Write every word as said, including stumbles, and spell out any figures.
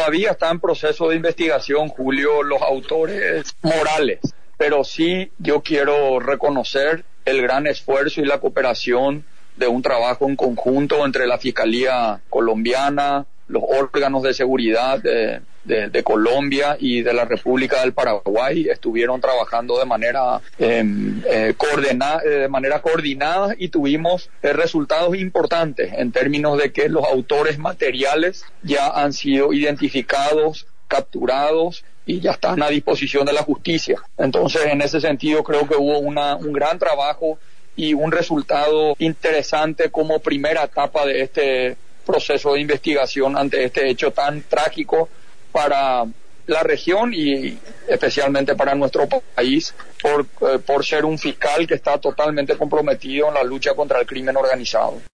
todavía está en proceso de investigación, Julio, los autores morales, pero sí yo quiero reconocer el gran esfuerzo y la cooperación de un trabajo en conjunto entre la Fiscalía colombiana, los órganos de seguridad de, de, de Colombia y de la República del Paraguay. Estuvieron trabajando de manera eh, eh, coordinada, de manera coordinada y tuvimos eh, resultados importantes en términos de que los autores materiales ya han sido identificados, capturados y ya están a disposición de la justicia. Entonces, en ese sentido, creo que hubo una, un gran trabajo y un resultado interesante como primera etapa de este proceso de investigación ante este hecho tan trágico para la región y especialmente para nuestro país por, eh, por ser un fiscal que está totalmente comprometido en la lucha contra el crimen organizado.